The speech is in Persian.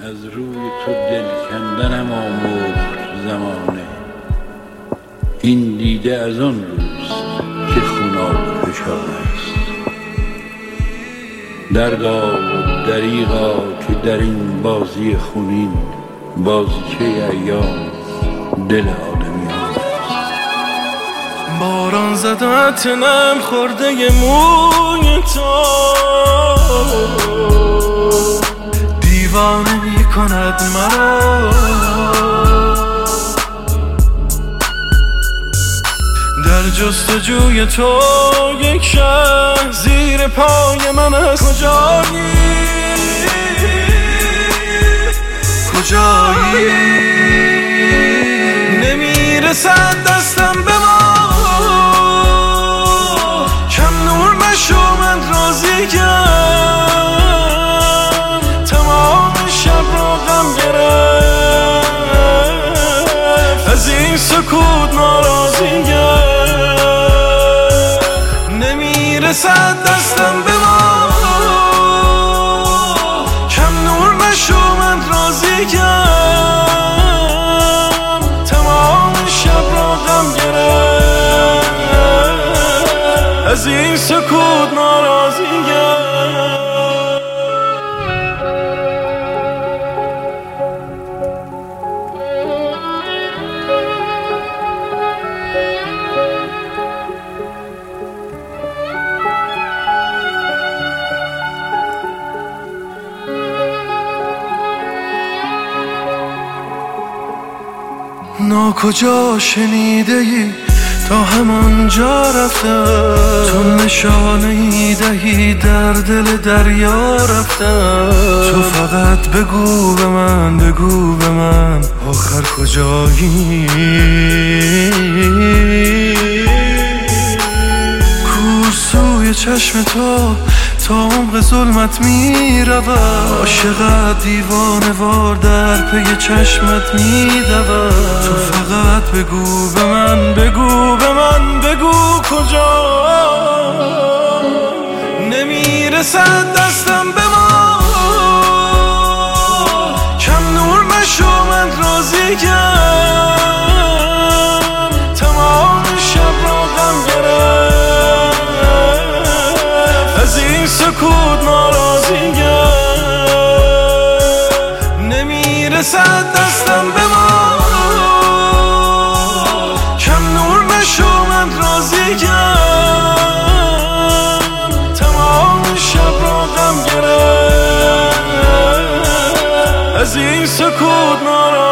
از روی تو دل کندنم آموخت زمانه. این دیده از آن روست که خوناب فشان است. دردا و دریغا که در این بازی خونین بازیچه ایام دل آدمیان است. باران زدت نم خورده موی تو دیوانه می کند مرا. در جستجوی تو یک شهر زیر پای من است. کجایی نمیرسد دستم به ما. کم نور مشو من راضی کم تمام شب را غم گرفت. از این سکوت ناراضی نمیرسد دستم به ما. کم نور مشو من راضی کم تمام شب را غم گرفت. از این سکوت ناراضی ناکجا شنیده ای تا همانجا رفتم. تو نشانه ای دهی در دل دریا رفتم. تو فقط بگو به من، بگو به من آخر کجایی. کوسوی چشم تو تا عمق ظلمت می رود. عاشقت دیوانه وار در پی چشمت می دود. تو فقط بگو به من، بگو به من، بگو کجا. نمیرسد دستم به ما. کم نور مشو من راضی کم تمام شب را غم گرفت. از این سکوت ناراضی نمیرسد دستم به ما. کم نور مشو من راضی کم تمام شب را غم گرفت. از این سکوت ناراضی